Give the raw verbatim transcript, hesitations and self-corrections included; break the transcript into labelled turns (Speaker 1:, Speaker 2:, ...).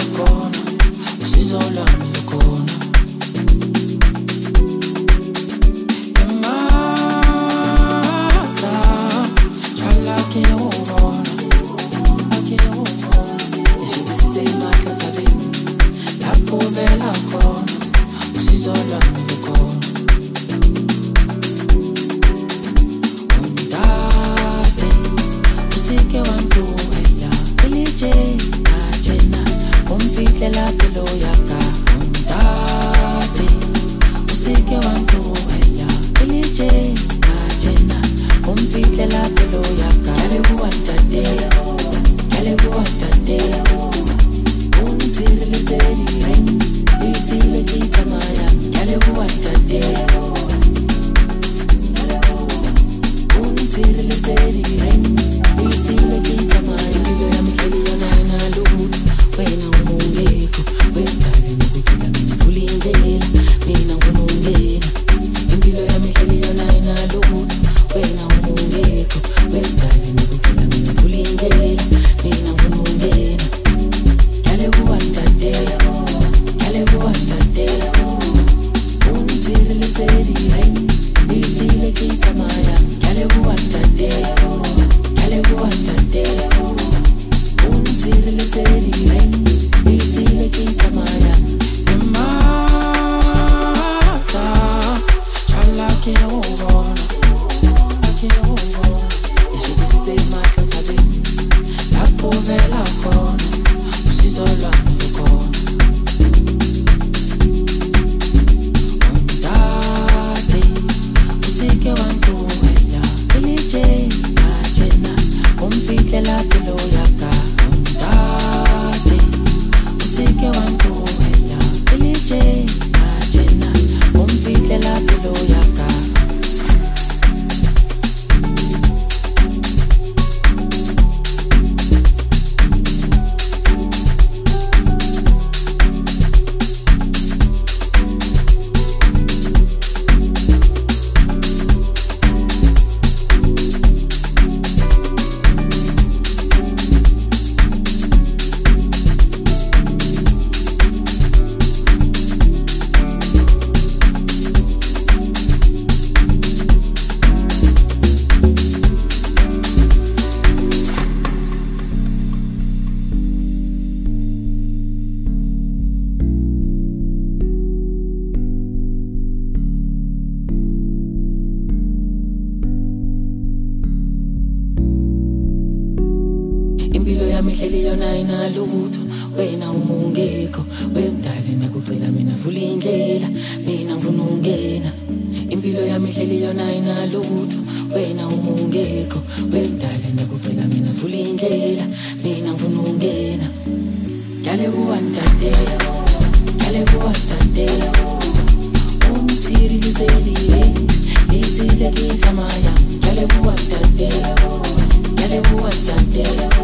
Speaker 1: khona usizo lwami lukhona emata chala kiyobona akiyobona ishibisise imahlo thabeni lapho vela khona usizo lwami lukhona undade usike wanduhela ilije ajena umpile lapho yaka undade usike wanduhela ilije ajena umpile lapho yaka yale buwandade yale buwandade unzile leteli ring itile kitamaya yale buwandade unzile leteli ring itile kitamaya impilo yami hleli yona inalutho wena ungekho wendake nokugcina mina fulindela mina ngifuna ungena impilo yami hleli yona inalutho wena ungekho wendake nokugcina mina fulindela mina ngifuna ungena yale buwandade yale buwandade unzile leteli ring itile kitamaya yale buwandade yale buwandade unzile leteli ring itile kitamaya emata chala kiyobona akiyobona ishibisise imahlo thabeni lapho vela khona usizo lwami lukhona undade usike wanduhela ilije ajena umpile lapho yaka undade usike wanduhela ilije ajena umpile lapho yaka impilo yami hleli yona inalutho wena umungekho wemdale nakugcina mina vula indlela mina ngifuna ungena impilo yami hleli yona inalutho wena umungekho wemdale nakugcina mina vula indlela mina ngifuna ungena yale buwandade yale buwandade umthiri liteli itile kitamaya yale buwandade yale buwandade